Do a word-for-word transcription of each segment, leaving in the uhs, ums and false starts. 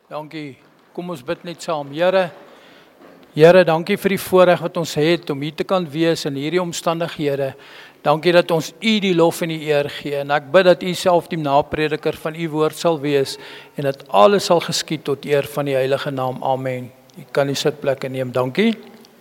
Dankie. Kom ons bid net saam. Here, Here, dankie vir die voorreg wat ons het om hier te kan wees in hierdie omstandighede. Dankie dat ons U die lof en die eer gee. En ek bid dat U self die naprediker van U woord sal wees en dat alles sal geskied tot eer van die heilige naam. Amen. U kan die sitplekke neem. Dankie.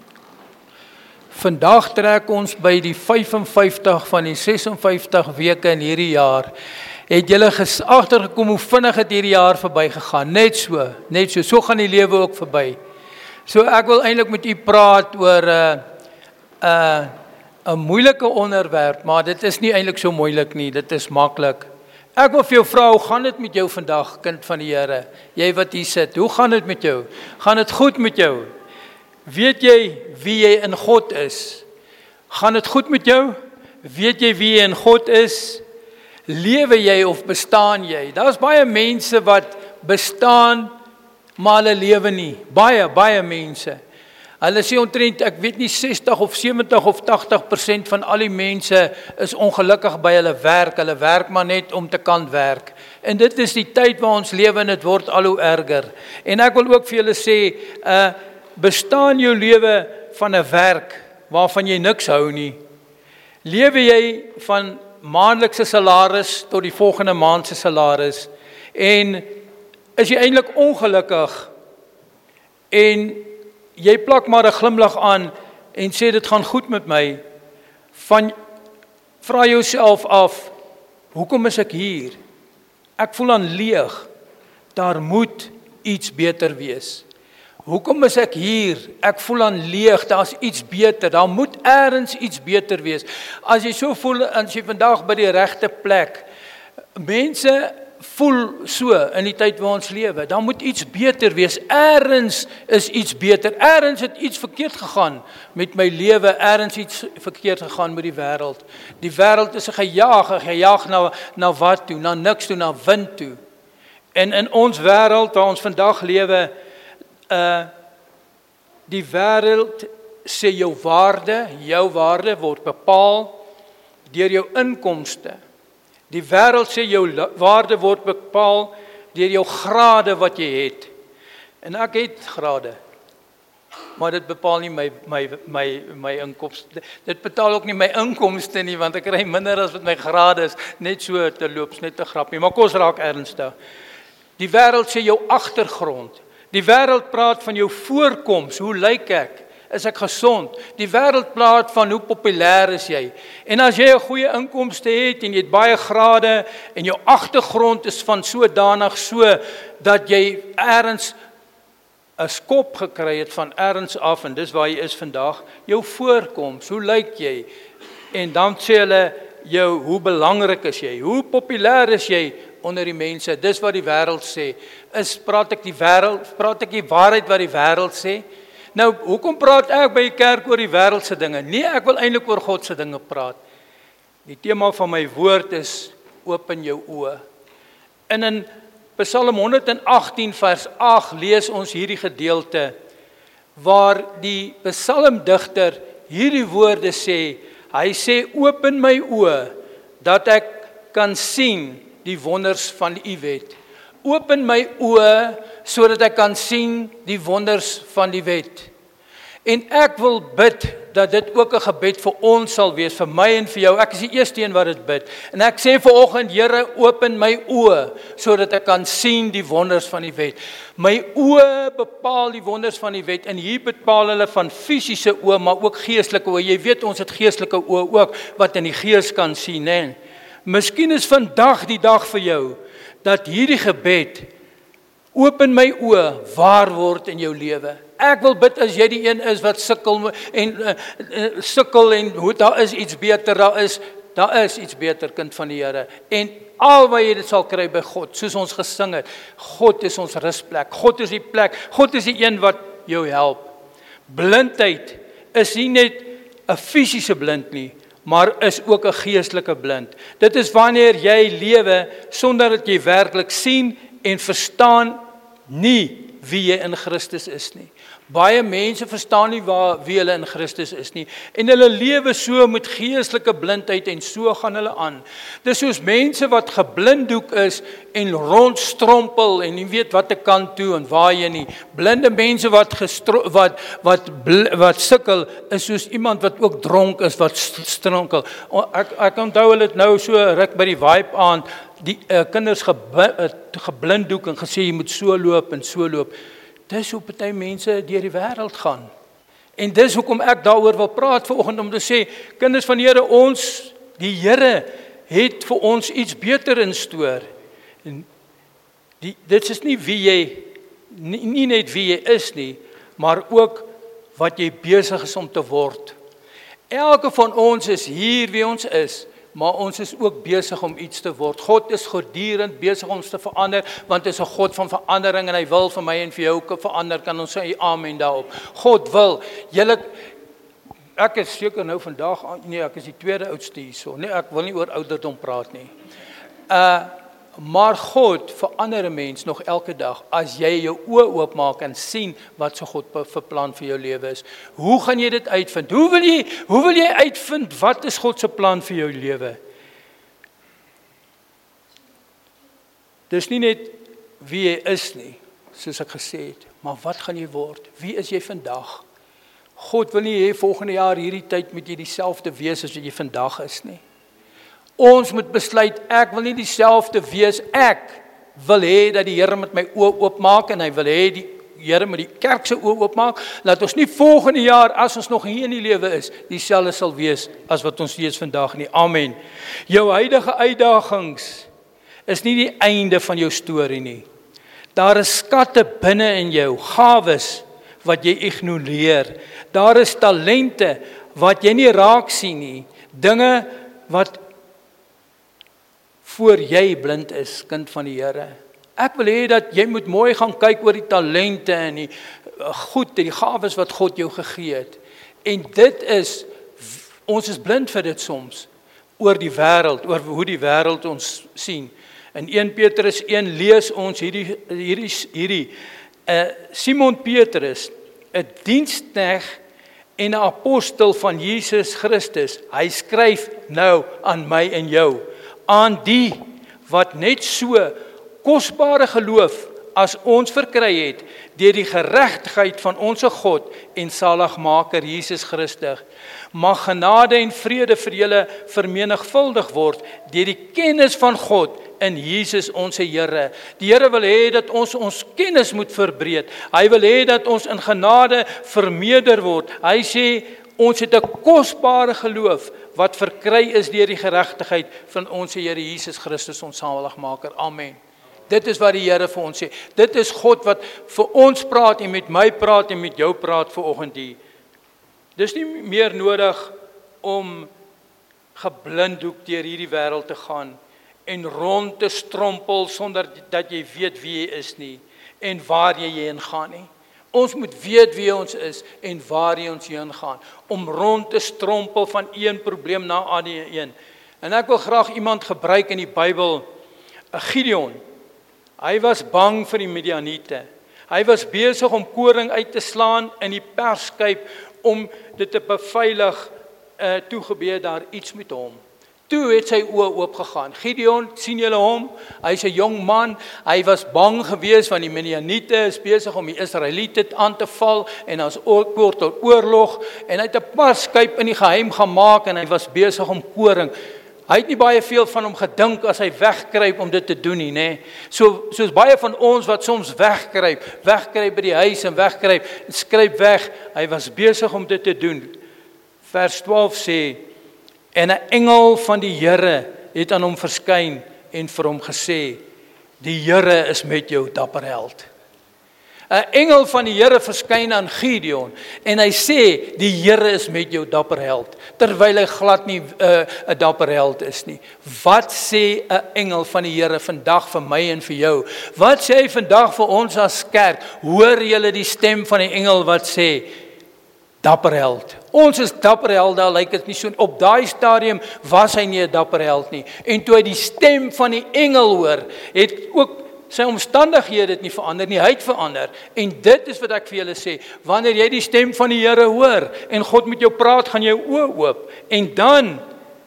Vandag trek ons by die vyf en vyftig van die ses en vyftig weke in hierdie jaar. Het julle agtergekom hoe vinnig het hierdie jaar verby gegaan? Net so, net so. So gaan die lewe ook verby. So ek wil eintlik met u praat oor 'n uh, 'n uh, 'n moeilike onderwerp, maar dit is nie eintlik so moeilik nie, dit is maklik. Ek wil vir jou vra, hoe gaan dit met jou vandag, kind van die Here? Jy wat hier sit, hoe gaan dit met jou? Gaan dit goed met jou? Weet jy wie jy in God is? Gaan dit goed met jou? Weet jy wie jy in God is? Lewe jy of bestaan jy? Daar's baie mense wat bestaan, maar hulle lewe nie. Baie, baie mense. Hulle sê omtrent, ek weet nie, sestig of sewentig of tagtig persent van al die mense is ongelukkig by hulle werk. Hulle werk maar net om te kan werk. En dit is die tyd waar ons lewe en dit word al hoe erger. En ek wil ook vir julle sê, uh, bestaan jou lewe van 'n werk waarvan jy niks hou nie? Lewe jy van maandelikse salaris tot die volgende maand se salaris? En is jy eintlik ongelukkig en jy plak maar 'n glimlag aan en sê dit gaan goed met my? Van vra jouself af, hoekom is ek hier? Ek voel aan leeg. Daar moet iets beter wees. Hoekom is ek hier? Ek voel aan leeg, daar's iets beter. Daar moet eers iets beter wees. As jy so voel, as jy vandag by die regte plek, mense voel so in die tyd waar ons lewe, dan moet iets beter wees. Eers is iets beter. Eers het iets verkeerd gegaan met my lewe. Eers iets verkeerd gegaan met die wêreld. Die wêreld is 'n gejaag, gejaag na na wat toe? Na niks toe, na wind toe. En in ons wêreld waar ons vandag lewe, uh die wêreld sê jou waarde, jou waarde word bepaal deur jou inkomste. Die wêreld sê jou waarde word bepaal deur jou grade wat jy het. En ek het grade. Maar dit bepaal nie my my my my inkomste. Dit betaal ook nie my inkomste nie, want ek kry minder as wat my grade is. Net so te loops, net te grappie. Maar kom ons raak ernstig. Die wêreld sê jou agtergrond. Die wêreld praat van jou voorkoms. Hoe lyk ek? Is ek gesond? Die wêreld praat van hoe populêr is jy? En as jy 'n goeie inkomste het en jy het baie grade en jou agtergrond is van sodanig so dat jy eers 'n skop gekry het van eers af en dis waar jy is vandag, jou voorkoms, hoe lyk jy? En dan sê hulle jou, hoe belangrik is jy? Hoe populêr is jy onder die mense? Dis wat die wêreld sê. Is praat ek die wêreld, praat ek die waarheid wat die wêreld sê? Nou, hoekom praat ek by die kerk oor die wêreldse dinge? Nee, ek wil eintlik oor God se dinge praat. Die tema van my woord is open jou oë. En in Psalm honderd en agttien vers agt lees ons hierdie gedeelte waar die psalmdigter hierdie woorde sê. Hy sê, open my oë dat ek kan sien die wonders van U wet. Open my oë sodat ek kan sien die wonders van die wet. En ek wil bid dat dit ook 'n gebed vir ons sal wees, vir my en vir jou. Ek is die eerste een wat dit bid. En ek sê vanoggend, Here, open my oë sodat ek kan sien die wonders van die wet. My oë bepaal die wonders van die wet. En hier bepaal hulle van fisiese oë, maar ook geestelike oë. Jy weet, ons het geestelike oë ook wat in die gees kan sien, hè. Miskien is vandag die dag vir jou dat hierdie gebed, open my oë, waar word in jou lewe. Ek wil bid as jy die een is wat sukkel en uh, uh, sukkel en hoe daar is iets beter, daar is daar is iets beter, kind van die Here. En al wat jy dit sal kry by God, soos ons gesing het. God is ons rusplek. God is die plek. God is die een wat jou help. Blindheid is nie net 'n fisiese blind nie, maar is ook 'n geestelike blind. Dit is wanneer jy lewe sonder dat jy werklik sien en verstaan nie wie jy in Christus is nie. Baie mense verstaan nie waar wie hulle in Christus is nie en hulle lewe so met geestelike blindheid en so gaan hulle aan. Dis soos mense wat geblinddoek is en rondstrompel en nie weet wat te kant toe en waarheen nie. Blinde mense wat gestro, wat wat wat sukkel is soos iemand wat ook dronk is wat stronkel. Ek ek onthou hulle het nou so ruk by die Vibe aand die uh, kinders geblinddoek en gesê jy moet so loop en so loop. Dis hoe party mense deur die wêreld gaan. En dis hoekom ek daaroor wil praat vanoggend om te sê, kinders van die Here, ons, die Here het vir ons iets beter in stoor. En die, dit is nie wie jy, nie, nie net wie jy is nie, maar ook wat jy besig is om te word. Elke van ons is hier wie ons is, maar ons is ook besig om iets te word. God is voortdurend besig om ons te verander, want hy is 'n God van verandering en hy wil vir my en vir jou ook verander. Kan ons sê amen daarop? God wil. Julle, ek is seker nou vandag, nee, ek is die tweede oudste hierso. Nee, ek wil nie oor ouderdom praat nie. Uh, maar God verander 'n mens nog elke dag as jy jou oë oopmaak en sien wat so God vir plan vir jou lewe is. Hoe gaan jy dit uitvind? Hoe wil jy hoe wil jy uitvind wat is God se plan vir jou lewe? Dis nie net wie jy is nie, soos ek gesê het, maar wat gaan jy word? Wie is jy vandag? God wil nie hê volgende jaar hierdie tyd moet jy dieselfde wees as wat jy vandag is nie. Ons moet besluit, ek wil nie dieselfde wees, ek wil hê dat die Here met my oë oopmaak en hy wil hê die Here met die kerk se oë oopmaak, laat ons nie volgende jaar as ons nog hier in die lewe is, dieselfde sal wees as wat ons wees vandag nie. Amen. Jou huidige uitdagings is nie die einde van jou storie nie. Daar is skatte binne in jou, gawes wat jy ignoreer. Daar is talente wat jy nie raak sien nie, dinge wat voor jy blind is, kind van die Here. Ek wil hê dat jy moet mooi gaan kyk oor die talente en die goed, die gawes wat God jou gegee het. En dit is, ons is blind vir dit soms, oor die wêreld, oor hoe die wêreld ons sien. In Eerste Petrus een lees ons hierdie, hierdie, hierdie uh, Simon Petrus, 'n diensknegt en 'n apostel van Jesus Christus, hy skryf nou aan my en jou, aan die wat net so kosbare geloof as ons verkry het deur die geregtigheid van ons God en saligmaker Jesus Christus. Mag genade en vrede vir julle vermenigvuldig word deur die kennis van God in Jesus ons Here. Die Here wil hê dat ons ons kennis moet verbreed. Hy wil hê dat ons in genade vermeerder word. Hy sê ons het 'n kosbare geloof wat verkry is deur die geregtigheid van ons Here Jesus Christus, ons saligmaker. Amen. Dit is wat die Here vir ons sê. Dit is God wat vir ons praat en met my praat en met jou praat vanoggend hier. Dis nie meer nodig om geblinddoek deur hierdie wêreld te gaan en rond te strompel sonder dat jy weet wie jy is nie en waar jy heen gaan nie. Ons moet weet wie ons is en waar ons heen gaan, om rond te strompel van een probleem na ander een. En ek wil graag iemand gebruik in die Bybel, Gideon. Hy was bang vir die Midianiete. Hy was besig om koring uit te slaan in die perskyp om dit te beveilig. Uh, toe gebeur daar iets met hom. Toe het sy oë oopgegaan. Gideon, sien julle hom? Hy's 'n jong man. Hy was bang geweest want die Midianiete is besig om die Israeliete aan te val en ons oor tot oorlog en hy het 'n perskyp in die geheim gemaak en hy was besig om koring. Hy het nie baie veel van hom gedink as hy wegkruip om dit te doen nie, nê. So soos baie van ons wat soms wegkruip, wegkruip by die huis en wegkruip, skryp weg. Hy was besig om dit te doen. Vers twaalf sê, en 'n engel van die Here het aan hom verskyn en vir hom gesê, die Here is met jou, dapper held. 'n Engel van die Here verskyn aan Gideon en hy sê, die Here is met jou, dapper held, terwyl hy glad nie 'n uh, 'n dapper held is nie. Wat sê 'n engel van die Here vandag vir my en vir jou? Wat sê hy vandag vir ons as kerk? Hoor julle die stem van die engel wat sê, dapper held. Ons is dapper helde, al lyk dit nie so. Op daai stadium was hy nie 'n dapper held nie. En toe hy die stem van die engel hoor, het ook sy omstandighede het nie verander nie, hy het verander. En dit is wat ek vir julle sê, wanneer jy die stem van die Here hoor, en God met jou praat, gaan jou oë oop, en dan,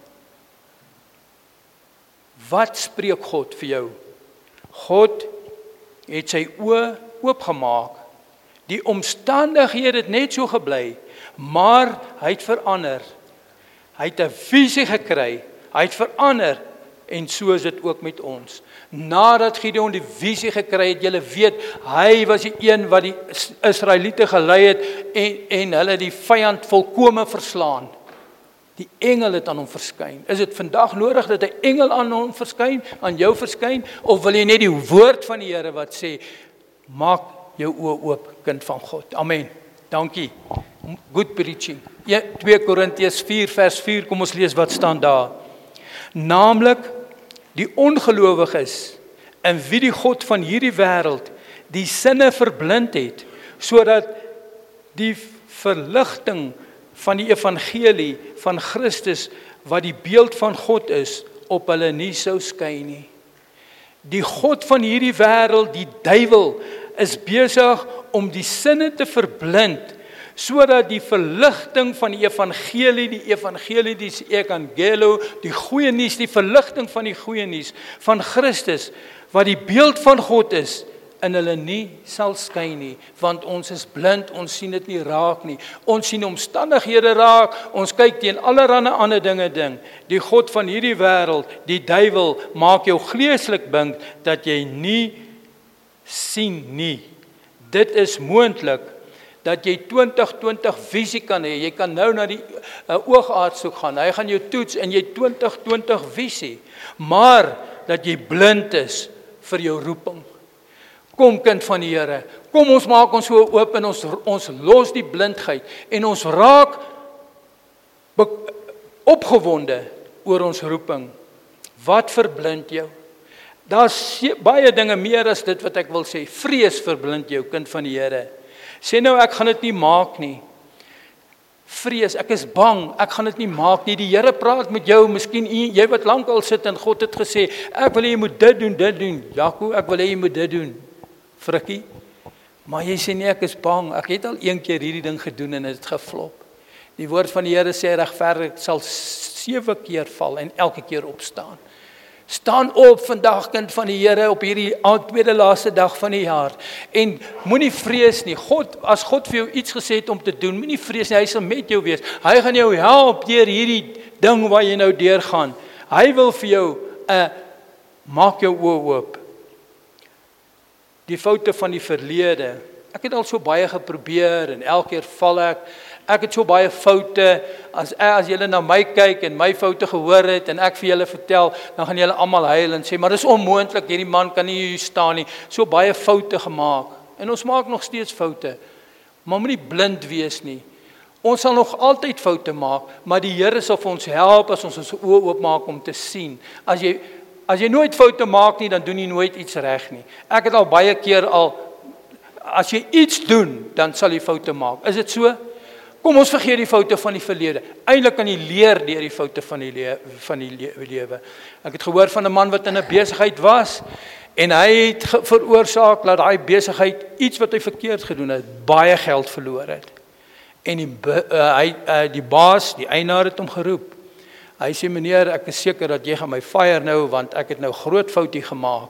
wat spreek God vir jou? God het sy oë oopgemaak, die omstandighede het net so gebly, maar hy het verander, hy het 'n visie gekry, hy het verander, en so is dit ook met ons. Nadat Gideon die visie gekry het, julle weet, hy was die een wat die Israeliete gelei het, en, en hulle die vyand volkome verslaan. Die engel het aan hom verskyn. Is dit vandag nodig dat 'n engel aan hom verskyn, aan jou verskyn, of wil jy net die woord van die Here wat sê, maak jou oë oop, kind van God. Amen. Dankie. Good preaching. Ja, twee Korintiërs vier vers vier, kom ons lees wat staan daar. Naamlik die ongelowiges, in wie die God van hierdie wêreld die sinne verblind het, sodat die verligting van die evangelie van Christus, wat die beeld van God is, op hulle nie sou skyn nie. Die God van hierdie wêreld, die duiwel, is besig om die sinne te verblind, sodat die verligting van die evangelie, die evangelie, die evangelo, die goeie nuus, die verligting van die goeie nuus van Christus, wat die beeld van God is, in hulle nie sal skyn nie, want ons is blind, ons sien dit nie raak nie, ons sien omstandighede raak, ons kyk teen allerlei ander dinge ding. Die God van hierdie wêreld, die duiwel, maak jou vleeslik blink, dat jy nie sien nie. Dit is moontlik, dat jy twintig twintig visie kan hê. Jy kan nou na die uh, oogarts toe gaan, hy gaan jou toets, en jy twintig twintig visie, maar, dat jy blind is, vir jou roeping. Kom kind van die Here, kom ons maak ons so oop, en ons, ons los die blindheid, en ons raak opgewonde oor ons roeping. Wat verblind jou? Daar's baie dinge meer as dit wat ek wil sê. Vrees verblind jou, kind van die Here. Sê nou, ek gaan dit nie maak nie. Vrees, ek is bang, ek gaan dit nie maak nie. Die Here praat met jou, miskien jy wat lank al sit, en God het gesê, ek wil jy moet dit doen, dit doen. Jaco, ek wil jy moet dit doen. Frikkie, maar jy sê nie, ek is bang, ek het al een keer hierdie ding gedoen, en het geflop. Die woord van die Here sê, regverdig sal sewe keer val, en elke keer opstaan. Staan op vandag, kind van die Here, op hierdie tweede laaste dag van die jaar, en moenie vrees nie. God, as God vir jou iets gesê het om te doen, moenie vrees nie, hy sal met jou wees. Hy gaan jou help deur hierdie ding waar jy nou deurgaan. Hy wil vir jou, uh, maak jou oë oop. Die foute van die verlede. Ek het al so baie geprobeer, en elke keer val ek. Ek het so baie foute, as, as julle na my kyk, en my foute gehoor het, en ek vir julle vertel, dan gaan julle almal huil, en sê, maar dis onmoontlik, hierdie man kan nie hier staan nie, so baie foute gemaak, en ons maak nog steeds foute, maar moenie blind wees nie. Ons sal nog altyd foute maak, maar die Here sal vir ons help, as ons ons oë oopmaak om te sien. As jy, as jy nooit foute maak nie, dan doen jy nooit iets reg nie. Ek het al baie keer al, as jy iets doen, dan sal jy foute maak. Is dit so? Kom ons vergeet die foute van die verlede. Eintlik kan jy leer deur die foute van die le- van die le- lewe. Ek het gehoor van 'n man wat in 'n besigheid was, en hy het ge- veroorsaak dat daai besigheid iets wat hy verkeerd gedoen het, baie geld verloor het. En die uh, hy uh, die baas, die eienaar het hom geroep. Hy sê, meneer, ek is seker dat jy gaan my fire nou, want ek het nou groot foutjie gemaak.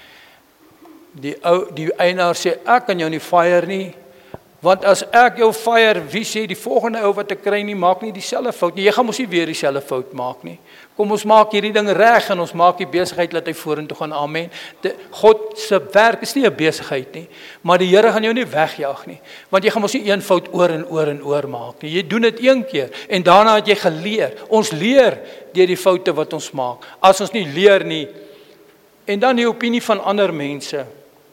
Die ou die eienaar sê, ek kan jou nie fire nie. Want as ek jou fire, wie sê die volgende ou wat ek kry nie, maak nie dieselfde fout nie. Jy gaan mos nie weer dieselfde fout maak nie. Kom ons maak hierdie ding reg, en ons maak die besigheid laat hy vorentoe gaan. Amen. De, God se werk is nie 'n besigheid nie, maar die Here gaan jou nie wegjag nie. Want jy gaan mos nie een fout oor en oor en oor maak nie. Jy doen dit een keer, en daarna het jy geleer. Ons leer deur die foute wat ons maak. As ons nie leer nie, en dan die opinie van ander mense.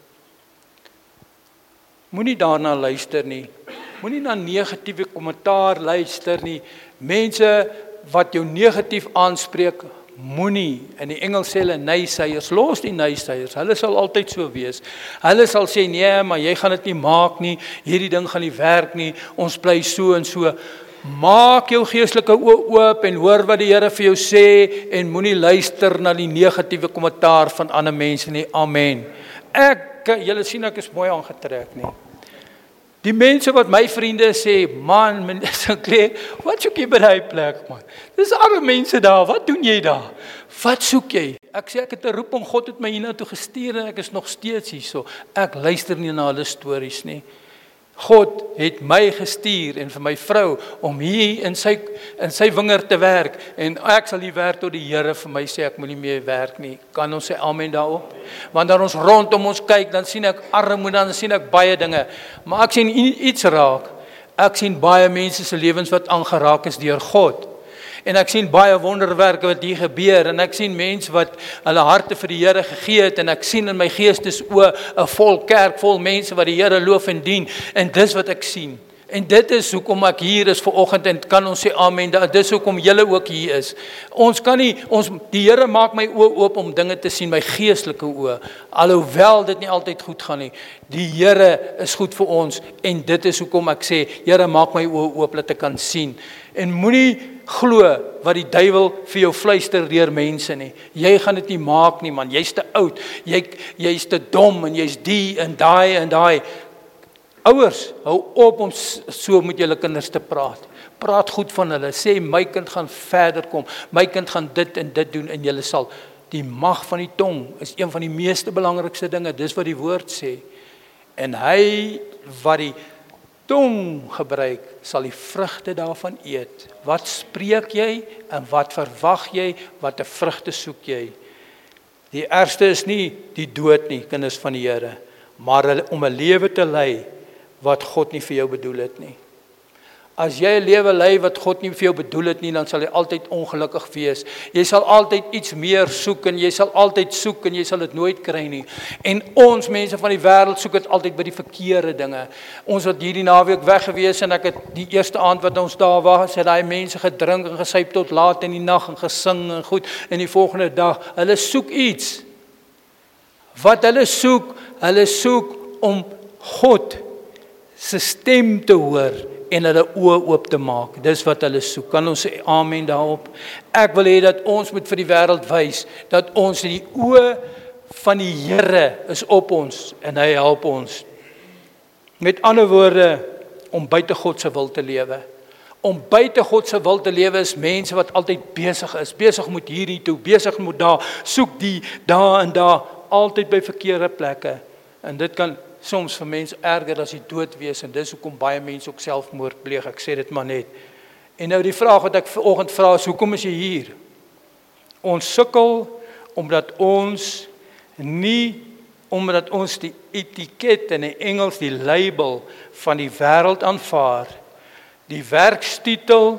Moenie daarna luister nie. Moenie na negatiewe kommentaar luister nie. Mense wat jou negatief aanspreek, moenie. In die Engels sê hulle naysayers, los die naysayers. Hulle sal altyd so wees. Hulle sal sê, nee, maar jy gaan dit nie maak nie. Hierdie ding gaan nie werk nie. Ons bly so en so. Maak jou geestelike oë oop en hoor wat die Here vir jou sê, en moenie luister na die negatiewe kommentaar van ander mense nie. Amen. Ek, julle sien ek is mooi aangetrek nie. Die mense wat my vriende sê, man, meneer Sinclair, wat soek jy by die plek, man? Dis arme mense daar, wat doen jy daar? Wat soek jy? Ek sê, ek het 'n roeping, God het my hiernatoe gestuur en ek is nog steeds hier so. Ek luister nie na hulle stories nie. God het my gestuur en vir my vrou om hier in sy in sy wingerd te werk en ek sal hier werk tot die Here vir my sê ek moet nie meer werk nie. Kan ons sê amen daarop? Wanneer ons rondom ons kyk, dan sien ek armoede, dan sien ek baie dinge, maar ek sien iets raak. Ek sien baie mense se lewens wat aangeraak is deur God. En ek sien baie wonderwerke wat hier gebeur en ek sien mense wat hulle harte vir die Here gegee het en ek sien in my geestesoë 'n vol kerk vol mense wat die Here loof en dien en dis wat ek sien. En dit is hoekom ek hier is vanoggend en kan ons sê amen. Dis hoekom julle ook hier is. Ons kan nie ons die Here maak my oë oop om dinge te sien, my geestelike oë. Alhoewel dit nie altyd goed gaan nie. Die Here is goed vir ons en dit is hoekom ek sê Here maak my oë oop dat ek kan sien. En moenie glo wat die duiwel vir jou fluister deur mense nie. Jy gaan dit nie maak nie man. Jy's te oud. Jy jy's te dom en jy's die en daai en daai. Ouers, hou op om so met julle kinders te praat. Praat goed van hulle. Sê my kind gaan verder kom. My kind gaan dit en dit doen en julle sal. Die mag van die tong is een van die meeste belangrikste dinge. Dis wat die woord sê. En hy wat die tong gebruik, sal die vrugte daarvan eet. Wat spreek jy en wat verwag jy? Watter vrugte soek jy? Die ergste is nie die dood nie, kinders van die Here, maar om 'n lewe te lei wat God nie vir jou bedoel het nie. As jy 'n lewe lei wat God nie vir jou bedoel het nie, dan sal jy altyd ongelukkig wees. Jy sal altyd iets meer soek en jy sal altyd soek en jy sal dit nooit kry nie. En ons mense van die wêreld soek dit altyd by die verkeerde dinge. Ons wat hierdie naweek weg gewees en ek het die eerste aand wat ons daar was, het daai mense gedrink en gesuip tot laat in die nag en gesing en goed. En die volgende dag, hulle soek iets. Wat hulle soek, hulle soek om God se stem te hoor en hulle oë oop te maak. Dis wat hulle soek. Kan ons sê amen daarop? Ek wil hê dat ons moet vir die wêreld wys dat ons die oë van die Here is op ons en hy help ons. Met ander woorde, om buite God se wil te lewe. Om buite God se wil te lewe is mense wat altyd besig is. Besig moet hierdie toe, besig moet daar, soek die daar en daar, altyd by verkeerde plekke. En dit kan soms vir mense erger as die dood wees en dis hoekom baie mense ook selfmoord pleeg. Ek sê dit maar net. En nou die vraag wat ek vanoggend vra is, hoekom is jy hier? Ons sukkel omdat ons nie omdat ons die etiket in die Engels, die label van die wêreld aanvaar. Die werkstitel,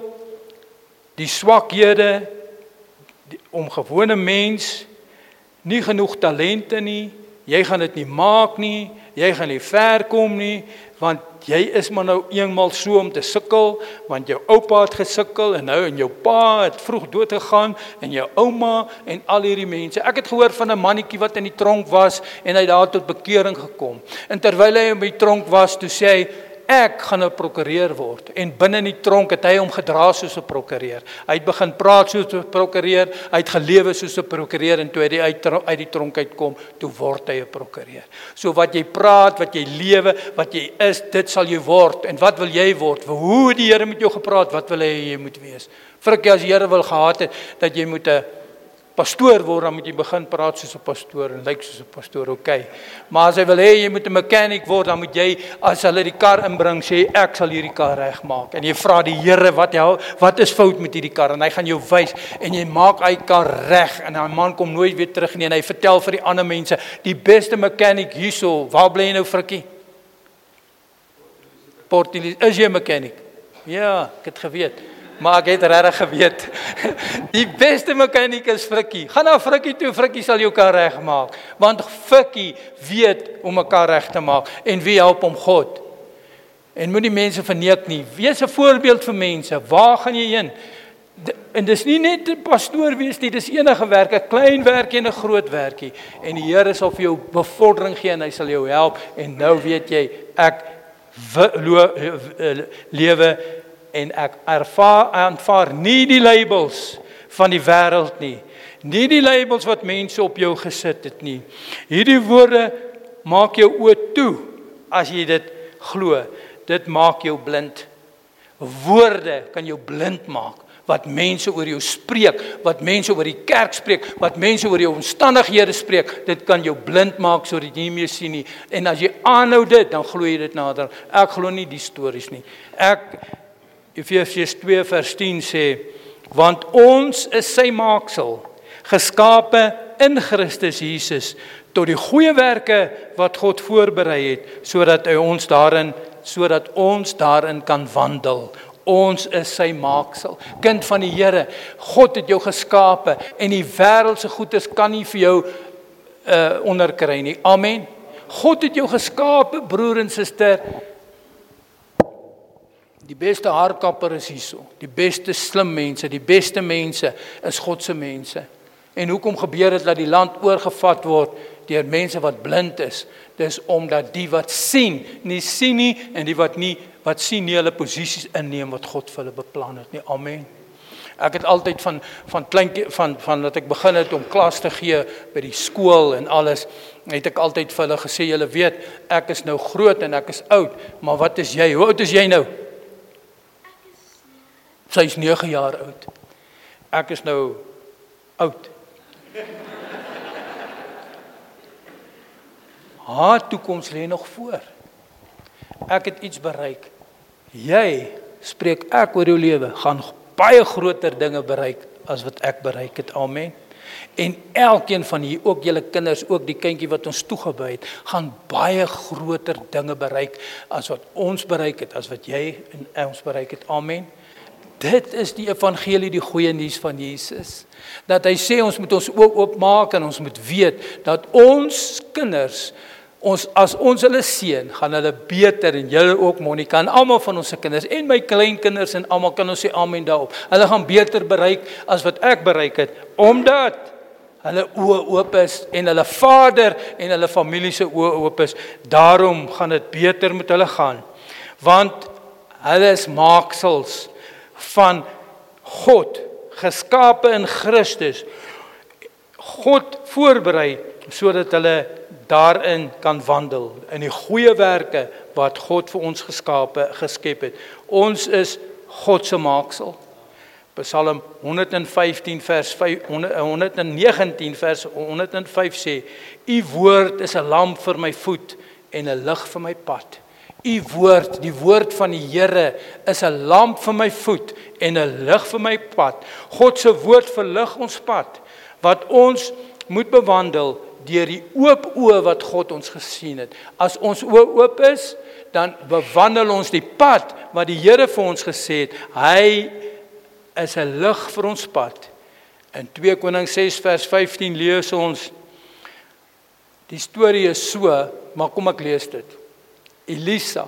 die swakhede, die ongewone mens, nie genoeg talente nie, jy gaan dit nie maak nie, jy gaan nie ver kom nie, want jy is maar nou eenmal so om te sukkel, want jou oupa het gesukkel, en nou en jou pa het vroeg dood gegaan, en jou ouma, en al hierdie mense. Ek het gehoor van 'n mannetjie wat in die tronk was, en hy daar tot bekering gekom. En terwyl hy in die tronk was, toe sê hy, ek gaan 'n prokureur word. En binne in die tronk het hy hom gedra soos 'n prokureur. Hy het begin praat soos 'n prokureur, hy het gelewe soos 'n prokureur, en toe hy uit, uit die tronk uitkom, toe word hy 'n prokureur. So wat jy praat, wat jy lewe, wat jy is, dit sal jy word. En wat wil jy word? Hoe het die Here met jou gepraat? Wat wil hy jy moet wees? Frikkie, as die Here wil gehad het, dat jy moet 'n pastoor word, dan moet jy begin praat soos 'n pastoor en lyk soos 'n pastoor, okay. Maar as hy wil hê jy moet 'n mechanic word, dan moet jy, as hulle die kar inbring, sê ek sal hierdie kar regmaak. En jy vra die Here, wat jou, wat is fout met hierdie kar? En hy gaan jou wys en jy maak hy kar reg en daai man kom nooit weer terug nie en hy vertel vir die ander mense, die beste mechanic hierso, waar bly jy nou Frikkie? Port Elizabeth, is jy 'n mechanic? Ja, ek het geweet. Maar ek het regtig geweet. Die beste mechaniek is Frikkie. Gaan na Frikkie toe, Frikkie sal jou kar regmaak. Want Frikkie weet om 'n kar reg te maak. En wie help hom? God. En moenie mense verneek nie. Wees 'n voorbeeld vir mense. Waar gaan jy heen? En dis nie net 'n pastoor wees nie, dis enige werk, 'n klein werkie en 'n groot werkie. En die Here sal vir jou bevordering gee en hy sal jou help. En nou weet jy, ek lewe en ek ervaar, aanvaar nie die labels van die wêreld nie. Nie die labels wat mense op jou gesit het nie. Hierdie woorde maak jou oë toe as jy dit glo. Dit maak jou blind. Woorde kan jou blind maak. Wat mense oor jou spreek, wat mense oor die kerk spreek, wat mense oor jou omstandighede spreek, dit kan jou blind maak sodat jy nie meer sien nie. En as jy aanhou dit, dan glo jy dit nader. Ek glo nie die stories nie. Ek, Efesiërs twee vers tien sê, want ons is sy maaksel, geskape in Christus Jesus, tot die goeie werke wat God voorberei het, sodat hy ons daarin, sodat ons daarin kan wandel. Ons is sy maaksel, kind van die Here. God het jou geskape en die wêreldse goeders kan nie vir jou uh, onderkry nie. Amen. God het jou geskape, broer en suster. Die beste haarkapper is hierso. Die beste slim mense, die beste mense is God se mense. En hoekom gebeur dit dat die land oorgevat word deur mense wat blind is? Dis omdat die wat sien, nie sien nie, en die wat nie wat sien nie hulle posisies inneem wat God vir hulle beplan het nie. Amen. Ek het altyd van van klein van van dat ek begin het om klas te gee by die skool en alles, het ek altyd vir hulle gesê, julle weet, ek is nou groot en ek is oud, maar wat is jy? Hoe oud is jy nou? Sy is nege jaar oud. Ek is nou oud. Haar toekoms lê nog voor. Ek het iets bereik. Jy, spreek ek oor jou lewe, gaan baie groter dinge bereik as wat ek bereik het. Amen. En elkeen van julle, ook julle kinders, ook die kindjie wat ons toegebou het, gaan baie groter dinge bereik as wat ons bereik het, as wat jy en ons bereik het. Amen. Dit is die evangelie, die goeie nuus van Jesus. Dat hy sê ons moet ons oop oopmaak en ons moet weet dat ons kinders, ons as ons hulle seën, gaan hulle beter, en julle ook, Monica, en almal van ons se kinders en my kleinkinders en almal, kan ons sê amen daarop. Hulle gaan beter bereik as wat ek bereik het, omdat hulle oë oop is en hulle vader en hulle familie se oë oop is. Daarom gaan dit beter met hulle gaan. Want hulle is maaksels van God, geskape in Christus. God voorberei sodat hulle daarin kan wandel, in die goeie werke wat God vir ons geskape, geskep het. Ons is God se maaksel. Psalm honderd vyftien vers vyf, honderd negentien vers honderd vyf sê, U woord is 'n lamp vir my voet en 'n lig vir my pad. U woord, die woord van die Here, is 'n lamp vir my voet en 'n lig vir my pad. God se woord verlig ons pad, wat ons moet bewandel deur die oop oë wat God ons gesien het. As ons oë oop is, dan bewandel ons die pad wat die Here vir ons gesê het. Hy is 'n lig vir ons pad. In twee Konings ses vers vyftien lees ons, die storie is so, maar kom ek lees dit. Elisa,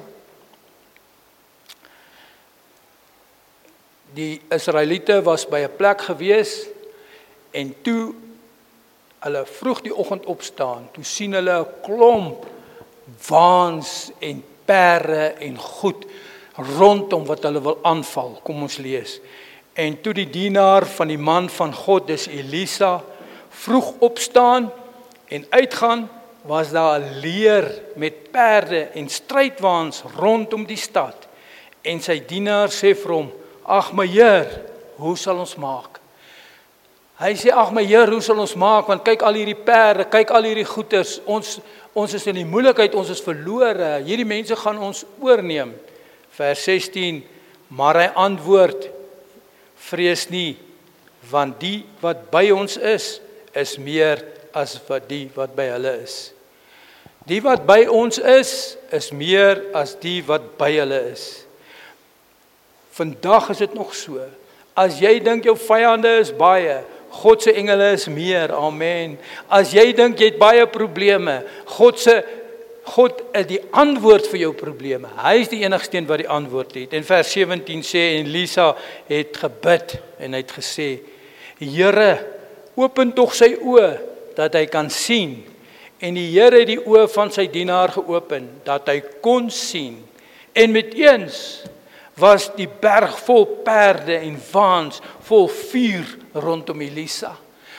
die Israeliete was by 'n plek gewees, en toe hulle vroeg die oggend opstaan, toe sien hulle 'n klomp waans en perde en goed rondom wat hulle wil aanval. Kom ons lees. En toe die dienaar van die man van God, dis Elisa, vroeg opstaan en uitgaan, was daar 'n leer met perde en strydwaans rondom die stad. En sy dienaar sê vir hom, ag my Heer, hoe sal ons maak? Hy sê, ag my Heer, hoe sal ons maak? Want kyk al hierdie perde, kyk al hierdie goeders, ons, ons is in die moeilikheid, ons is verlore, hierdie mense gaan ons oorneem. Vers sestien, maar hy antwoord, vrees nie, want die wat by ons is, is meer as wat die wat by hulle is. Die wat by ons is, is meer as die wat by hulle is. Vandag is dit nog so. As jy dink jou vyande is baie, God se engele is meer. Amen. As jy dink jy het baie probleme, God se God is die antwoord vir jou probleme. Hy is die enigste een wat die antwoord het. En vers sewentien sê, en Elisa het gebid en hy het gesê, Here, open tog sy oë dat hy kan sien. En die Here het die oë van sy dienaar geopen, dat hy kon sien. En met eens was die berg vol perde en waans, vol vuur rondom Elisa.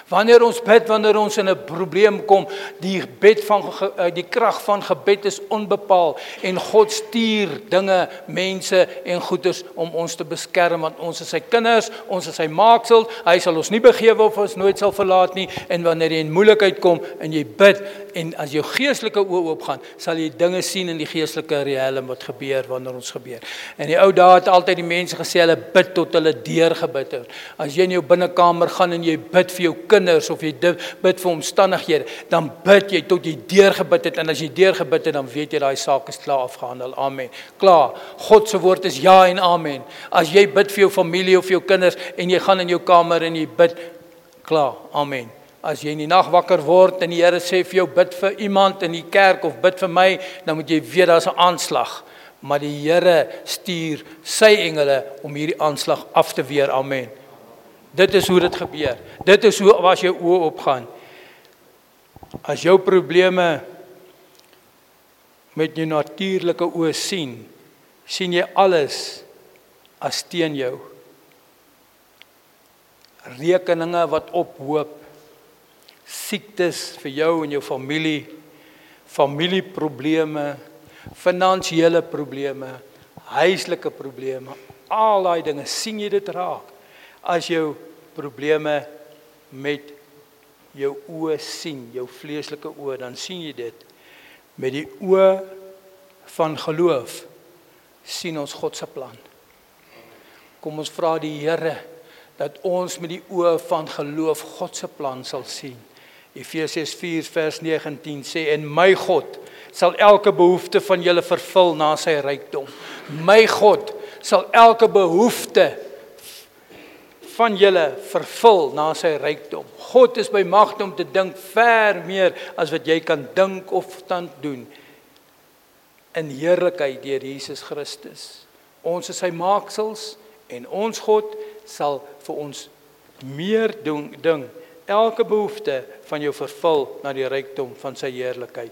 Wanneer ons bid, wanneer ons in 'n probleem kom, die bed van die krag van gebed is onbepaal en God stuur dinge, mense en goeders om ons te beskerm, want ons is sy kinders, ons is sy maaksel, hy sal ons nie begewe of ons nooit sal verlaat nie, en wanneer jy in moeilikheid kom en jy bid en as jou geestelike oë oopgaan, sal jy dinge sien in die geestelike riem wat gebeur wanneer ons gebeur. En die ou dae het altyd die mense gesê hulle bid tot hulle deurgebid het. As jy in jou binnekamer gaan en jy bid vir jou kinders of jy bid vir omstandighede, dan bid jy tot jy deurgebid het, en as jy deurgebid het, dan weet jy daai saak is klaar afgehandel. Amen. Klaar. God se woord is ja en amen. As jy bid vir jou familie of vir jou kinders en jy gaan in jou kamer en jy bid, klaar. Amen. As jy in die nag wakker word en die Here sê vir jou bid vir iemand in die kerk of bid vir my, dan moet jy weet daar's 'n aanslag. Maar die Here stuur sy engele om hierdie aanslag af te weer. Amen. Dit is hoe dit gebeur. Dit is hoe as jou oë opgaan. As jou probleme met jou natuurlike oë sien, sien jy alles as teen jou. Rekeninge wat ophoop, siektes vir jou en jou familie, familieprobleme, finansiële probleme, huislike probleme, al daai dinge, sien jy dit raak. As jou probleme met jou oë sien, jou vleeslike oë, dan sien jy dit. Met die oë van geloof sien ons God se plan. Kom ons vra die Here dat ons met die oë van geloof God se plan sal sien. Efesiërs vier vers nege en tien sê, en my God sal elke behoefte van julle vervul na sy rykdom. My God sal elke behoefte van julle vervul na sy rykdom. God is by magte om te dink ver meer as wat jy kan dink of stand doen. In heerlikheid deur Jesus Christus. Ons is sy maaksels en ons God sal vir ons meer doen ding. Elke behoefte van jou vervul na die rykdom van sy heerlikheid.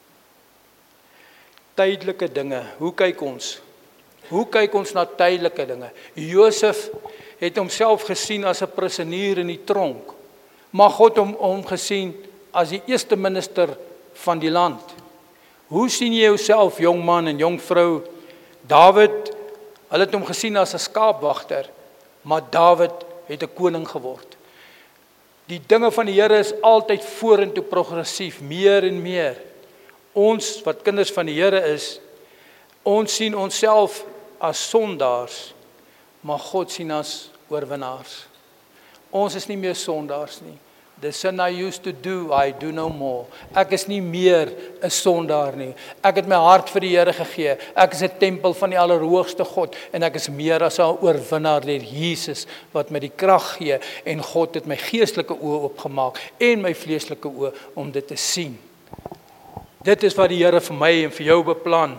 Tydelike dinge, hoe kyk ons? Hoe kyk ons na tydelike dinge? Josef het homself gesien as 'n prisonier in die tronk, maar God hom hom gesien as die eerste minister van die land. Hoe sien jy jouself, jong man en jong vrou? Dawid, hulle het hom gesien as 'n skaapwagter, maar Dawid het 'n koning geword. Die dinge van die Here is altyd vorentoe progressief, meer en meer. Ons wat kinders van die Here is, ons sien onsself as sondaars, maar God sien as oorwinnaars. Ons is nie meer sondaars nie. The sin I used to do, I do no more. Ek is nie meer 'n sondaar nie. Ek het my hart vir die Here gegee. Ek is 'n tempel van die Allerhoogste God en ek is meer as 'n oorwinnaar deur Jesus wat my die krag gee, en God het my geestelike oë oopgemaak en my vleeslike oë om dit te sien. Dit is wat die Here vir my en vir jou beplan.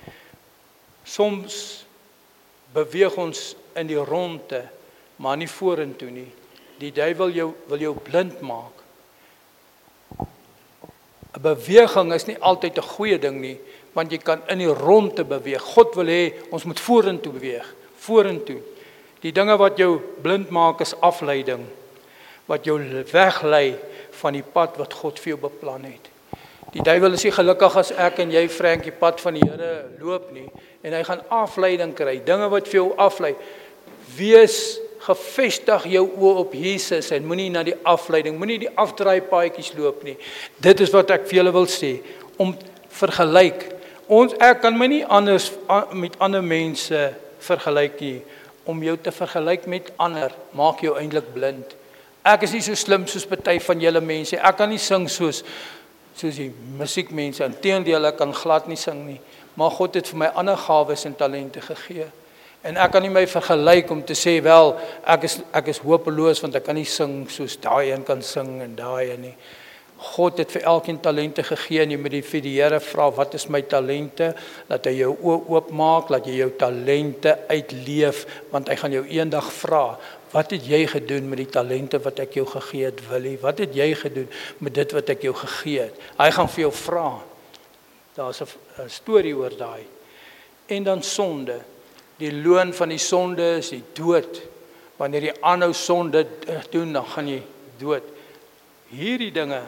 Soms beweeg ons in die ronde, maar nie vorentoe nie. Die duiwel jou, wil jou blind maak. 'n Beweging is nie altyd 'n goeie ding nie, want jy kan in die ronde beweeg. God wil hê ons moet vorentoe beweeg, vorentoe. Die dinge wat jou blind maak is afleiding, wat jou weglei van die pad wat God vir jou beplan het. Die duiwel is nie gelukkig as ek en jy Frank die pad van die Here loop nie, en hy gaan afleiding kry, dinge wat vir jou aflei. Wees Gevestig jou oë op Jesus en moenie na die afleiding, moenie die afdraaipaadjies loop nie. Dit is wat ek vir julle wil sê, om vergelyk. Ons ek kan my nie anders met ander mense vergelyk nie. Om jou te vergelyk met ander maak jou eintlik blind. Ek is nie so slim soos party van julle mense. Ek kan nie sing soos soos die musiekmense. Inteendeel, ek kan glad nie sing nie. Maar God het vir my ander gawes en talente gegee. En ek kan nie my vergelyk om te sê, wel, ek is ek is hopeloos want ek kan nie sing soos daai een kan sing en daai een nie. God het vir elkeen talente gegee en jy moet die vir die Here vra, wat is my talente? Laat hy jou oë oopmaak, laat jy jou talente uitleef, want hy gaan jou eendag vra, wat het jy gedoen met die talente wat ek jou gegee het, Willie? Wat het jy gedoen met dit wat ek jou gegee het? Hy gaan vir jou vra. Daar's 'n storie oor daai. En dan sonde. Die loon van die sonde is die dood. Wanneer jy aanhou sonde doen, dan gaan jy dood. hierdie dinge,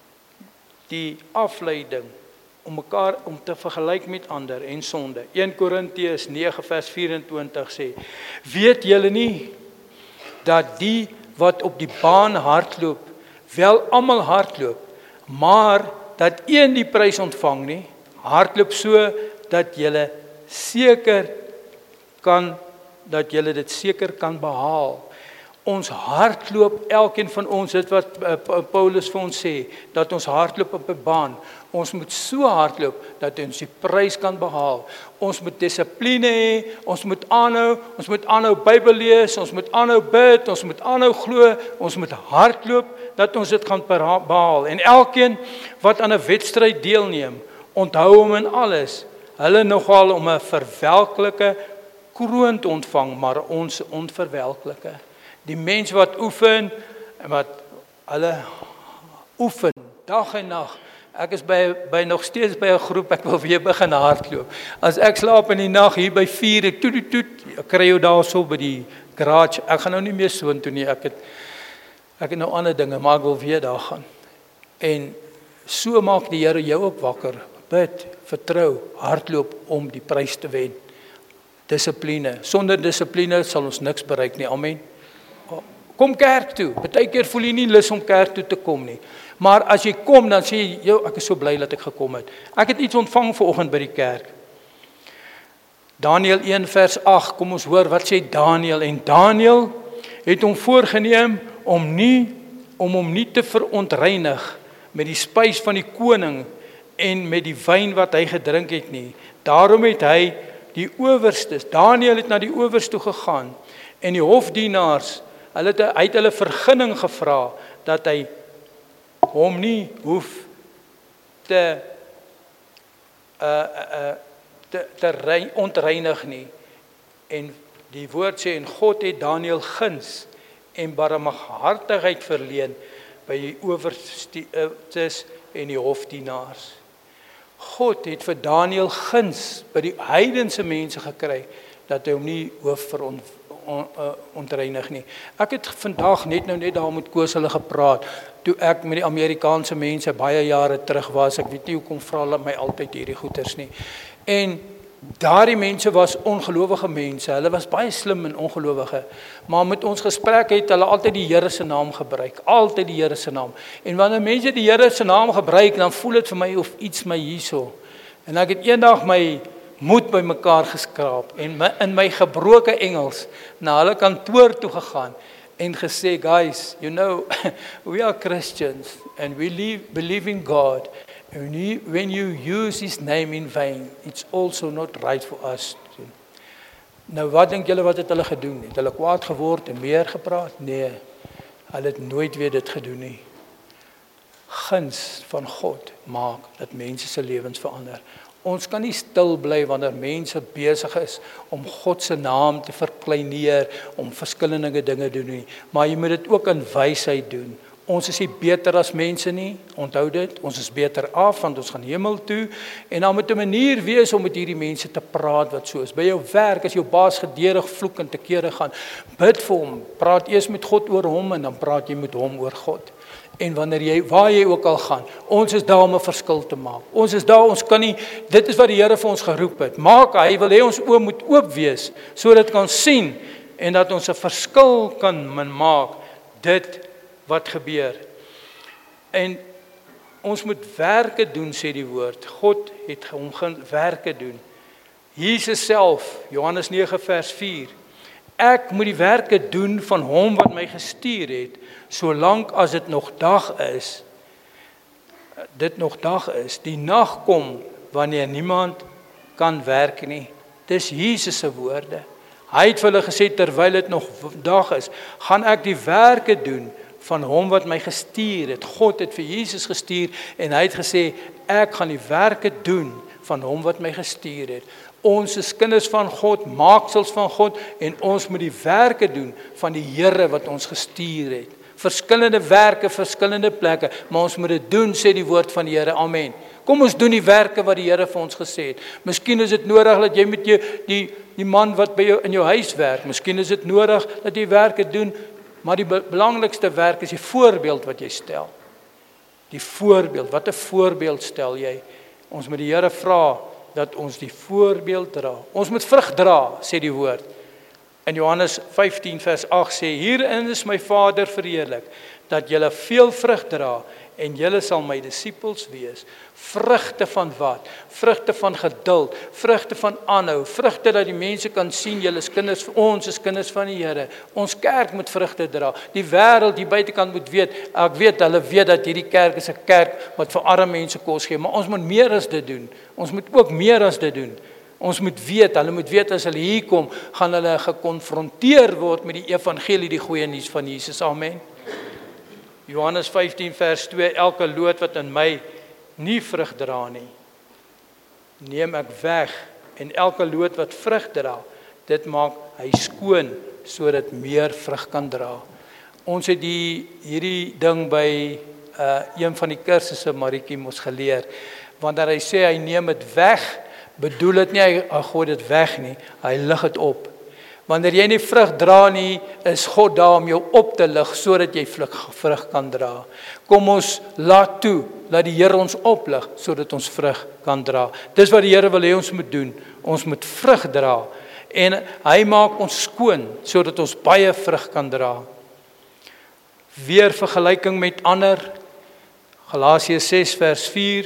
die afleiding, om mekaar om te vergelyk met ander en sonde. Eerste Korintiërs nege vers vyf-en-twintig sê, weet julle nie, dat die wat op die baan hardloop, wel almal hardloop, maar dat een die prys ontvang nie, hardloop so, dat julle seker kan, dat julle dit seker kan behaal. Ons hardloop, elkeen van ons, dit wat uh, Paulus vir ons sê, dat ons hardloop op 'n baan. Ons moet so hardloop, dat ons die prys kan behaal. Ons moet dissipline hê, ons moet aanhou, ons moet aanhou Bybel lees, ons moet aanhou bid, ons moet aanhou glo, ons moet hardloop, dat ons dit gaan behaal. En elkeen wat aan 'n wedstryd deelneem, onthou hom in alles, hulle nogal om 'n verwelklike kroon te ontvang, maar ons onverwelklike. Die mens wat oefen, wat hulle oefen, dag en nag. Ek is by, by nog steeds by 'n groep, ek wil weer begin hardloop. As ek slaap in die nag hier by vier, ek toet, toet, toet, ek kry jou daar so by die garage. Ek gaan nou nie meer so intoe nie, ek het, ek het nou ander dinge, maar ek wil weer daar gaan. En so maak die Here jou ook wakker. Bid, vertrou, hardloop om die prys te wen. Dissipline. Sonder dissipline sal ons niks bereik nie. Amen. Kom kerk toe. Partykeer voel jy nie lus om kerk toe te kom nie. Maar as jy kom, dan sê jy, "Jo, ek is so bly dat ek gekom het." Ek het iets ontvang vanoggend by die kerk. Daniël een vers agt, kom ons hoor wat sê Daniël. En Daniël het hom voorgenem om nie om hom nie te verontreinig met die spys van die koning en met die wyn wat hy gedrink het nie. Daarom het hy die owerstes, Daniël het na die owerste toe gegaan en die hofdienaars, hulle het, hy het hulle vergunning gevra dat hy hom nie hoef te uh, uh, te, te rein, ontreinig nie. En die woord sê, en God het Daniël guns en barmhartigheid verleen by die owerstes en die hofdienaars. God het vir Daniël guns by die heidense mense gekry, dat hy hom nie hoef veron, on, uh, ontreinig nie. Ek het vandag net nou net daar met Koos hulle gepraat, toe ek met die Amerikaanse mense baie jare terug was, ek weet nie hoekom vra hulle my altyd hierdie goeters nie. En daardie mense was ongelowige mense, hulle was baie slim en ongelowige, maar met ons gesprek het hulle altyd die Here se naam gebruik, altyd die Here se naam. En wanneer mense die Here se naam gebruik, dan voel dit vir my of iets my hierso. En ek het eendag my moed by mekaar geskraap en my, in my gebroke Engels na hulle kantoor toe gegaan en gesê, guys, you know, we are Christians and we live, believe in God. And when you use his name in vain, it's also not right for us. Nou wat dink julle wat het hulle gedoen? Het hulle kwaad geword en meer gepraat? Nee, hulle het nooit weer dit gedoen nie. Guns van God maak dat mense se lewens verander. Ons kan nie stil bly wanneer mense besig is om God se naam te verkleineer, om verskillende dinge doen nie, maar jy moet dit ook in wysheid doen. Ons is nie beter as mense nie, onthou dit, ons is beter af, want ons gaan hemel toe, en dan moet 'n manier wees om met hierdie mense te praat wat so is. By jou werk, as jou baas gedeurig vloek en te kere gaan, bid vir hom, praat eers met God oor hom, en dan praat jy met hom oor God. En wanneer jy, waar jy ook al gaan, ons is daar om 'n verskil te maak. Ons is daar, ons kan nie, dit is wat die Here vir ons geroep het. Maak, hy wil hê ons oë moet oop wees, sodat kan sien, en dat ons 'n verskil kan maak, dit wat gebeur. En ons moet werke doen, sê die woord. God het hom gaan werke doen. Jesus self, Johannes nege vers vier, ek moet die werke doen van hom wat my gestuur het, solank as dit nog dag is, dit nog dag is, die nag kom, wanneer niemand kan werk nie. Dis Jesus se woorde. Hy het vir hulle gesê, terwyl dit nog dag is, gaan ek die werke doen, van hom wat my gestuur het. God het vir Jesus gestuur en hy het gesê, ek gaan die werke doen van hom wat my gestuur het. Ons is kinders van God, maaksels van God en ons moet die werke doen van die Here wat ons gestuur het. Verskillende werke, verskillende plekke, maar ons moet dit doen, sê die woord van die Here. Amen. Kom ons doen die werke wat die Here vir ons gesê het. Miskien is dit nodig dat jy met jou, die, die man wat by jou in jou huis werk, miskien is dit nodig dat jy werke doen. Maar die belangrikste werk is die voorbeeld wat jy stel. Die voorbeeld, wat 'n voorbeeld stel jy? Ons moet die Here vra dat ons die voorbeeld dra. Ons moet vrug dra, sê die woord. In Johannes vyftien vers agt sê, hierin is my Vader verheerlik, dat julle veel vrug dra, en julle sal my disippels wees. Vrugte van wat? Vrugte van geduld, vrugte van aanhou, vrugte dat die mense kan sien, julle is kinders, ons is kinders van die Here. Ons kerk moet vrugte dra. Die wêreld, die buitekant moet weet, ek weet, hulle weet dat hierdie kerk is 'n kerk wat vir arme mense kos gee, maar ons moet meer as dit doen. Ons moet ook meer as dit doen. Ons moet weet, hulle moet weet as hulle hier kom, gaan hulle gekonfronteer word met die evangelie, die goeie nuus van Jesus. Amen. Johannes vyftien vers twee, elke loot wat in my nie vrug dra nie, neem ek weg, en elke loot wat vrug dra, dit maak hy skoon, sodat meer vrug kan dra. Ons het die, hierdie ding by uh, een van die kursusse Marietjie mos geleer, wanneer hy sê hy neem dit weg, bedoel dit nie hy, hy gooi dit weg nie, hy lig dit op. Wanneer jy nie vrug dra nie, is God daar om jou op te lig, sodat jy vrug kan dra. Kom ons laat toe, laat die Here ons oplig, sodat ons vrug kan dra. Dis wat die Here wil hê ons moet doen. Ons moet vrug dra. En hy maak ons skoon, sodat ons baie vrug kan dra. Weer vergelyking met ander, Galasiërs ses vers vier,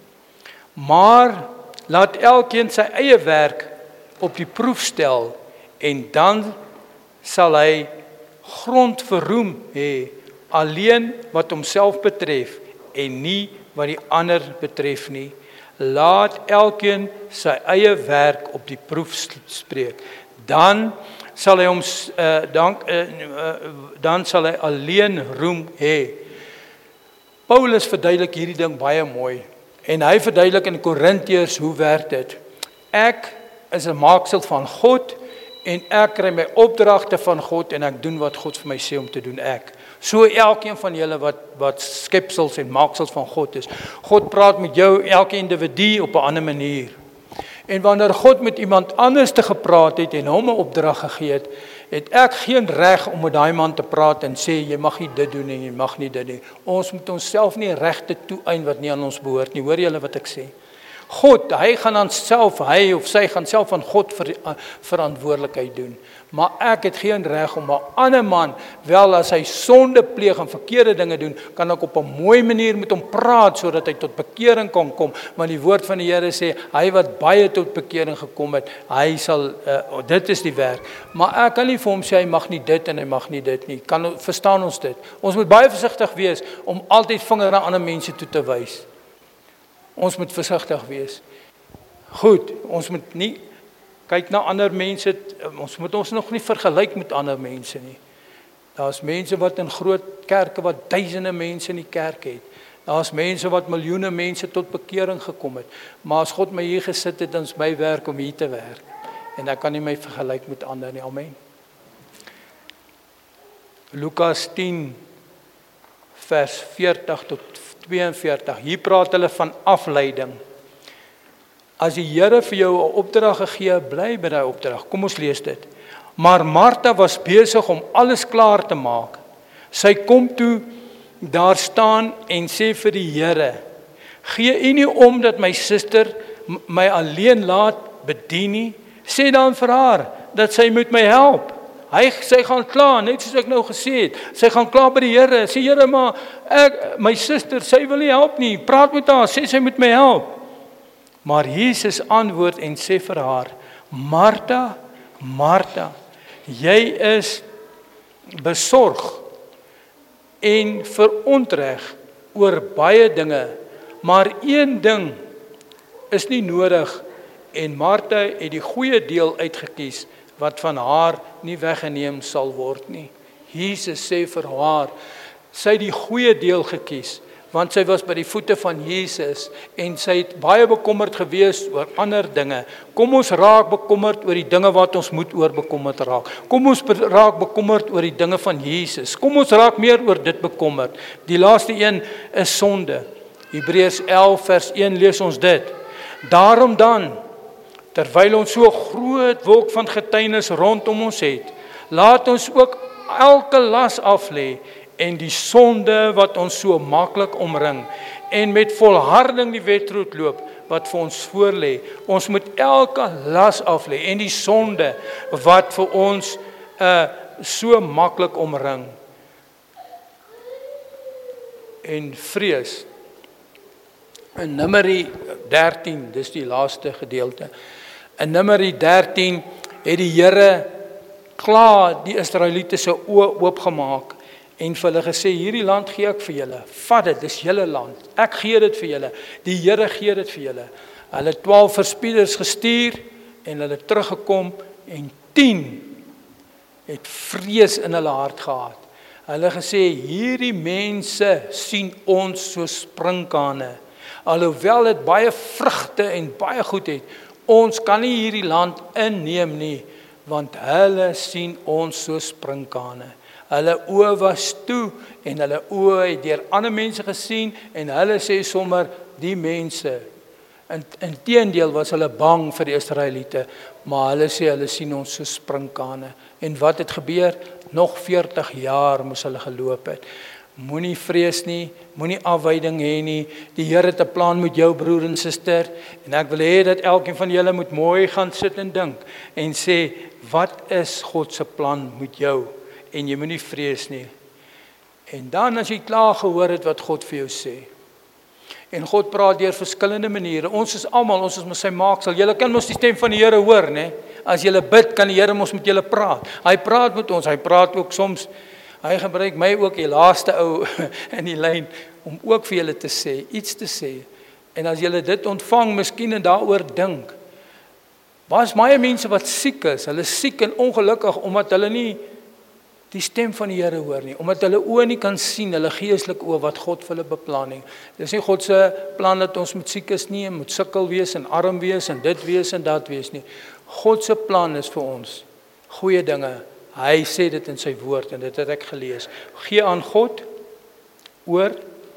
maar laat elkeen sy eie werk op die proef stel, en dan sal hy grond vir roem hê, alleen wat homself betref, en nie wat die ander betref nie. Laat elkeen sy eie werk op die proef spreek. Dan sal hy hom uh, dan, uh, uh, dan sal hy alleen roem hê. Paulus verduidelik hierdie ding baie mooi. En hy verduidelik in Korintiërs hoe werk dit. Ek is 'n maaksel van God, en ek kry my opdragte van God, en ek doen wat God vir my sê om te doen ek. So elkeen van julle wat, wat skepsels en maaksels van God is. God praat met jou, elke individu op 'n ander manier. En wanneer God met iemand anders te gepraat het, en hom 'n opdrag gegee het, het ek geen reg om met daai man te praat en sê, jy mag nie dit doen en jy mag nie dit nie. Ons moet onsself nie regte toeëien wat nie aan ons behoort nie. Hoor julle wat ek sê? God, hy gaan aan self, hy of sy gaan self aan God ver, uh, verantwoordelikheid doen. Maar ek het geen reg om 'n ander man, wel as hy sonde pleeg en verkeerde dinge doen, kan ek op 'n mooi manier met hom praat, sodat hy tot bekering kan kom. Maar die woord van die Here sê, hy wat baie tot bekering gekom het, hy sal, uh, dit is die werk. Maar ek kan nie vir hom sê, hy mag nie dit en hy mag nie dit nie. Kan, verstaan ons dit? Ons moet baie versigtig wees, om altyd vinger na ander mense toe te wys. Ons moet versigtig wees. Goed, ons moet nie kyk na ander mense, ons moet ons nog nie vergelyk met ander mense nie. Daar's mense wat in groot kerke wat duisende mense in die kerk het. Daar's mense wat miljoene mense tot bekering gekom het. Maar as God my hier gesit het, dan is my werk om hier te werk. En ek kan nie my vergelyk met ander nie. Amen. Lukas tien vers veertig tot tweeënveertig. Hier praat hulle van afleiding. As die Here vir jou 'n opdrag gegee, bly by daai opdrag. Kom ons lees dit. Maar Martha was besig om alles klaar te maak. Sy kom toe daar staan en sê vir die Here, gee U nie om dat my suster my alleen laat bedien nie? Sê dan vir haar dat sy moet my help. Hy sy gaan kla, net soos ek nou gesê het. Sy gaan kla by die Here. Sê Here, maar ek my suster, sy wil nie help nie. Praat met haar, sê sy moet my help. Maar Jesus antwoord en sê vir haar, Martha, Martha, jy is besorg en verontreg oor baie dinge, maar een ding is nie nodig, en Martha het die goeie deel uitgekies, wat van haar nie weggeneem sal word nie. Jesus sê vir haar, sy het die goeie deel gekies, want sy was by die voete van Jesus, en sy het baie bekommerd gewees oor ander dinge. Kom ons raak bekommerd oor die dinge wat ons moet oor bekommerd raak. Kom ons raak bekommerd oor die dinge van Jesus. Kom ons raak meer oor dit bekommerd. Die laaste een is sonde. Hebreërs elf vers een lees ons dit. Daarom dan, terwyl ons so 'n groot wolk van getuienis rondom ons het, laat ons ook elke las af lê en die sonde wat ons so maklik omring, en met volharding die wedloop loop wat vir ons voorlê. Ons moet elke las af lê en die sonde wat vir ons uh, so maklik omring. En vrees. In Numeri dertien, dis die laaste gedeelte. In Numeri dertien het die Here klaar die Israeliete se oë oopgemaak en vir hulle gesê, hierdie land gee ek vir julle. Vat dit, dis julle land. Ek gee dit vir julle. Die Here gee dit vir julle. Hulle twaalf verspieders gestuur en hulle teruggekom en tien het vrees in hulle hart gehad. Hulle gesê, hierdie mense sien ons so sprinkane. Alhoewel dit baie vrugte en baie goed het, ons kan nie hierdie land inneem nie, want hulle sien ons so sprinkane. Hulle oë was toe en hulle oë het deur ander mense gesien en hulle sê sommer die mense. In, in teendeel was hulle bang vir die Israeliete, maar hulle sê hulle sien ons so sprinkane. En wat het gebeur? Nog veertig jaar moes hulle geloop het. Moenie vrees nie, moenie afwyding hê nie. Die Here het 'n plan met jou broer en suster en ek wil hê dat elkeen van julle moet mooi gaan sit en dink en sê, wat is God se plan met jou? En jy moenie vrees nie. En dan as jy klaar gehoor het wat God vir jou sê. En God praat deur verskillende maniere. Ons is almal, ons is mos sy maaksel. Julle kan mos die stem van die Here hoor, né? As julle bid, kan die Here mos met julle praat. Hy praat met ons, hy praat ook soms. Hy gebruik my ook, die laaste ou in die lyn, om ook vir julle te sê, iets te sê. En as julle dit ontvang, miskien en daaroor dink. Daar's baie mense wat siek is. Hulle is siek en ongelukkig omdat hulle nie die stem van die Here hoor nie, omdat hulle oë nie kan sien, hulle geestelike oë wat God vir hulle beplan nie. Dis nie God se plan dat ons moet siek is nie, en moet sukkel wees en arm wees en dit wees en dat wees nie. God se plan is vir ons goeie dinge. Hy sê dit in sy woord en dit het ek gelees. Gee aan God oor,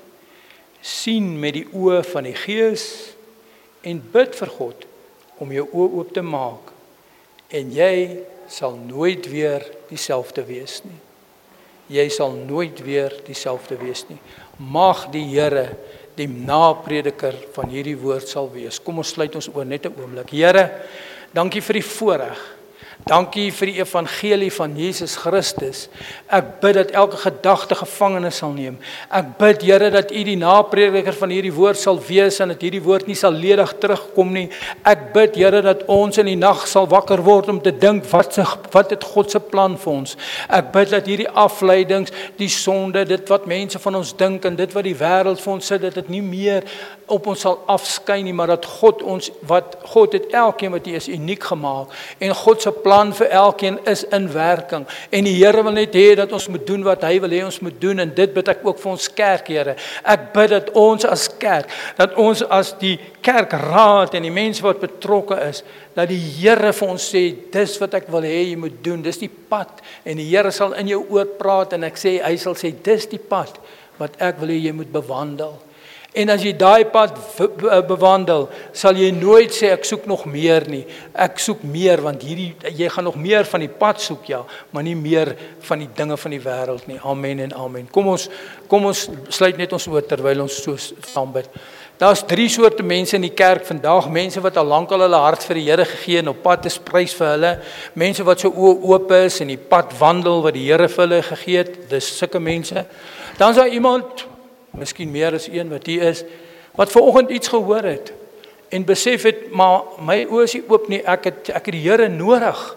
sien met die oë van die Gees en bid vir God om jou oë oop te maak en jy sal nooit weer dieselfde wees nie. Jy sal nooit weer dieselfde wees nie. Mag die Here die naprediker van hierdie woord sal wees. Kom ons sluit ons oor net 'n oomblik. Here, dankie vir die voorreg. Dankie vir die evangelie van Jesus Christus. Ek bid dat elke gedagte gevangene sal neem. Ek bid, Here, dat U die naprediker van hierdie woord sal wees en dat hierdie woord nie sal ledig terugkom nie. Ek bid, Here, dat ons in die nag sal wakker word om te dink, wat se wat het God se plan vir ons? Ek bid dat hierdie afleidings, die sonde, dit wat mense van ons dink en dit wat die wêreld vir ons sê, dat dit nie meer op ons sal afskyn nie, maar dat God ons, wat God het elkeen wat hy is uniek gemaak en God se plan vir elkeen is in werking en die Here wil net hê dat ons moet doen wat hy wil hê ons moet doen en dit bid ek ook vir ons kerk, Here. Ek bid dat ons as kerk, dat ons as die kerkraad en die mense wat betrokke is, dat die Here vir ons sê, dis wat ek wil hê jy moet doen, dis die pad en die Here sal in jou oor praat en ek sê, hy sal sê, dis die pad wat ek wil hê jy moet bewandel. En as jy daai pad bewandel, sal jy nooit sê ek soek nog meer nie. Ek soek meer want hierdie jy gaan nog meer van die pad soek, ja, maar nie meer van die dinge van die wêreld nie. Amen en amen. Kom ons kom ons sluit net ons oor terwyl ons so saam bid. Daar's drie soorte mense in die kerk vandag, mense wat al lank al hulle hart vir die Here gegee en op pad is prys vir hulle, mense wat so oë oop is en die pad wandel wat die Here vir hulle gegee het. Dis sulke mense. Dan's daar iemand, miskien meer as een wat hier is, wat vanoggend iets gehoor het en besef het, maar my oë is nie oop nie, ek het ek het die Here nodig.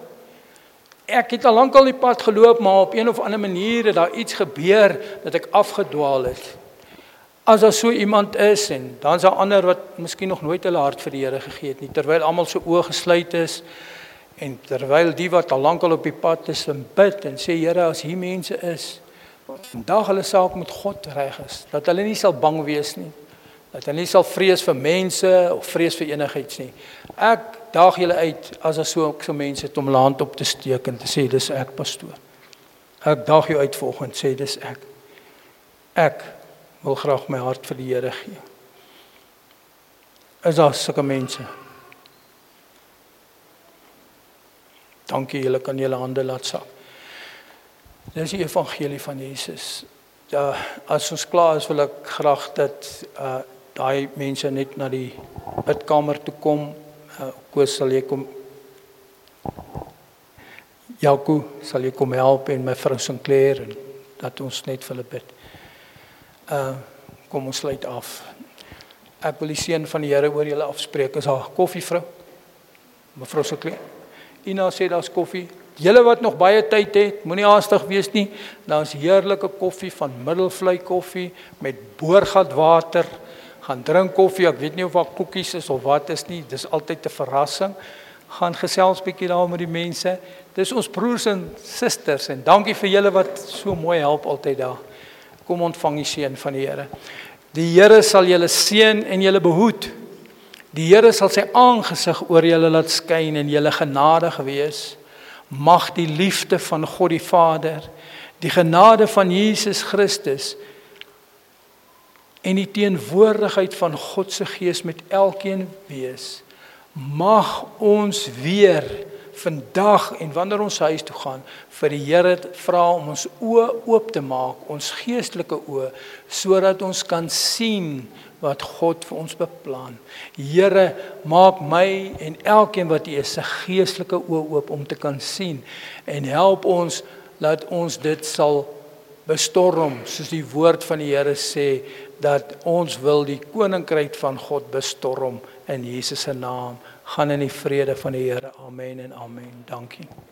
Ek het al lank al die pad geloop, maar op een of ander manier het daar iets gebeur dat ek afgedwaal het. As daar so iemand is en dan is daar ander wat miskien nog nooit hulle hart vir die Here gegee het nie, terwyl almal se oë gesluit is en terwyl die wat al lank al op die pad is en bid en sê, Here, as hier mense is vandag hulle saak met God reg is, dat hulle nie sal bang wees nie, dat hulle nie sal vrees vir mense of vrees vir enigiets nie. Ek daag julle uit as daar so so mense het om hulle hand op te steek en te sê, dis ek, pastoor. Ek daag jou uit vanoggend, sê dis ek. Ek wil graag my hart vir die Here gee. Is daar sulke mense? Dankie, julle kan julle hande laat sak. Dis die evangelie van Jesus. Ja, as ons klaar is, wil ek graag dat uh, daai mense net na die bidkamer toe kom. Uh, Koos, sal jy kom? Jaco, sal jy kom help en mevrou Sinclair en dat ons net vir hulle bid. Uh, kom ons sluit af. Ek wil die seën van die Here oor julle afspreek. Is daar koffie, vrou? Mevrou Sinclair? Ina sê daar's koffie. Julle wat nog baie tyd het, moenie haastig wees nie. Daar's heerlike koffie van Middelvlei koffie met boorgatwater. Gaan drink koffie. Ek weet nie of daar koekies is of wat is nie. Dis altyd 'n verrassing. Gaan gesels bietjie daar met die mense. Dis ons broers en susters en dankie vir julle wat so mooi help altyd daar. Kom ontvang die seën van die Here. Die Here sal julle seën en julle behoed. Die Here sal sy aangesig oor julle laat skyn en julle genadig wees. Mag die liefde van God die Vader, die genade van Jesus Christus en die teenwoordigheid van God se Gees met elkeen wees. Mag ons weer vandag en wanneer ons huis toe gaan, vir die Here vra om ons oë oop te maak, ons geestelike oë, sodat ons kan sien wat God vir ons beplan. Here, maak my en elkeen wat hier is, se geestelike oë oop om te kan sien en help ons dat ons dit sal bestorm, soos die woord van die Here sê, dat ons wil die koninkryk van God bestorm in Jesus se naam. Gaan in die vrede van die Here. Amen en amen. Dankie.